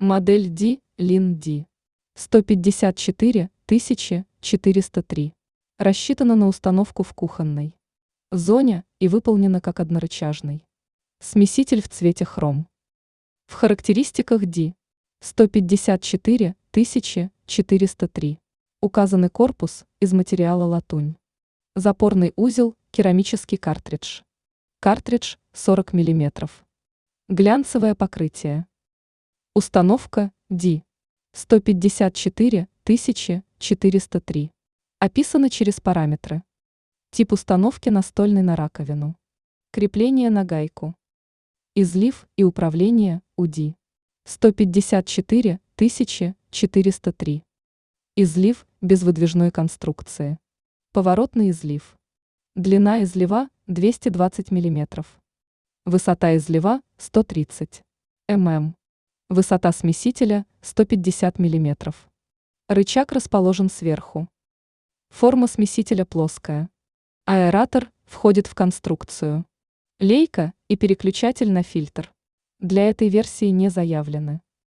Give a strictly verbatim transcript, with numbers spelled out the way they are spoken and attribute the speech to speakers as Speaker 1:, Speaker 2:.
Speaker 1: Модель D, Lin D. сто пятьдесят четыре тысячи четыреста три. Рассчитана на установку в кухонной зоне и выполнена как однорычажный смеситель в цвете хром. В характеристиках D сто пятьдесят четыре тысячи четыреста три указаны корпус из материала латунь. Запорный узел – керамический картридж. Картридж сорок миллиметров. Глянцевое покрытие. Установка D сто пятьдесят четыре тысячи четыреста три. Описана через параметры. Тип установки настольный на раковину. Крепление на гайку. Излив и управление у D сто пятьдесят четыре тысячи четыреста три. Излив без выдвижной конструкции. Поворотный излив. Длина излива двести двадцать миллиметров. Высота излива сто тридцать миллиметров. Высота смесителя сто пятьдесят миллиметров. Рычаг расположен сверху. Форма смесителя плоская. Аэратор входит в конструкцию. Лейка и переключатель на фильтр для этой версии не заявлены.